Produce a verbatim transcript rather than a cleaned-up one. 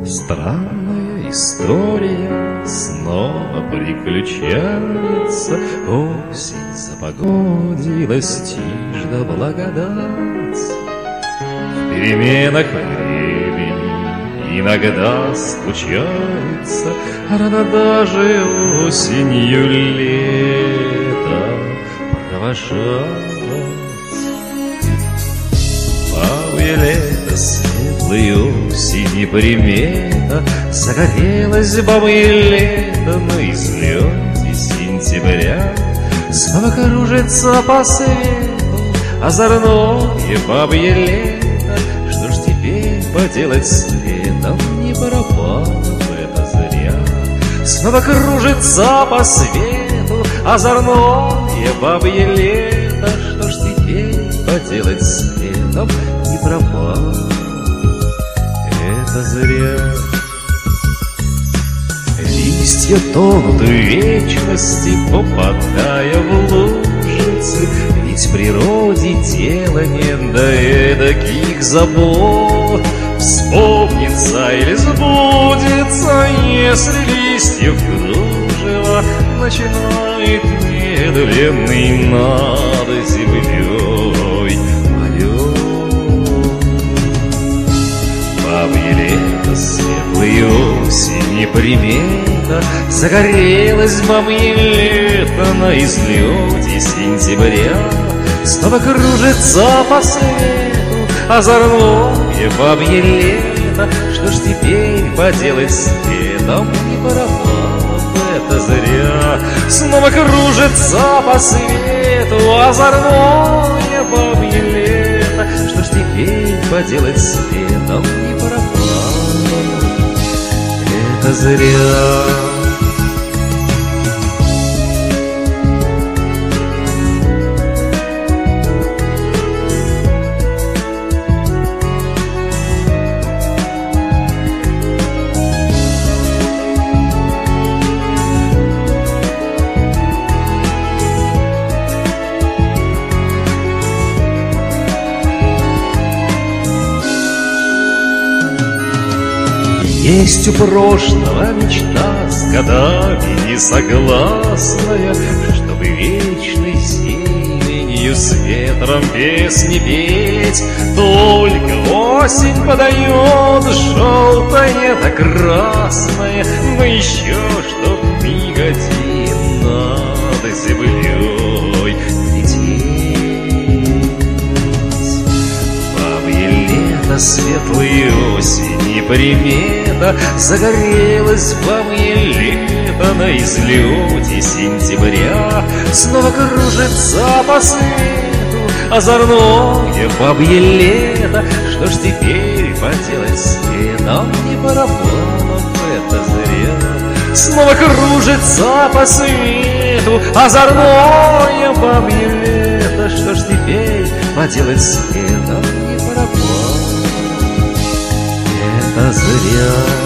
Странная история снова приключается. Осень запогодилась, тишь да благодать. В переменах времени иногда случается рано даже осенью лето провожать. Павле лето, светлой осени примета, загорелась бабье лето на излете сентября. Снова кружится по свету озорное бабье лето. Что ж теперь поделать с летом, не пропало это зря. Снова кружится по свету озорное бабье лето. Что ж теперь поделать с летом, не пропало это зря. Листья тонут в вечности, попадая в лужицы. Ведь в природе дела нет до эдаких забот. Вспомнится или сбудется, если листьев кружево начинает медленный над землей полет. Бабье лето, светлой осени примета, загорелась бабье лето на излете сентября. Снова кружится по свету озорное бабье лето. Что ж теперь поделать с летом, не пропало это зря. Снова кружится по свету озорное бабье лето. Что ж теперь поделать с летом, не пропало это зря. Есть у прошлого мечта с годами несогласная, чтобы вечной зеленью с ветром песни петь. Только осень подает желтое да красное, но еще чтоб мигать над землей лететь. Бабье лето, светлой осени примета, загорелась бабье лето на излете сентября. Снова кружится по свету озорное бабье лето. Что ж теперь поделать с летом, не пропало это зря. Снова кружится по свету озорное бабье лето. Что ж теперь поделать с летом, не пропало это зря.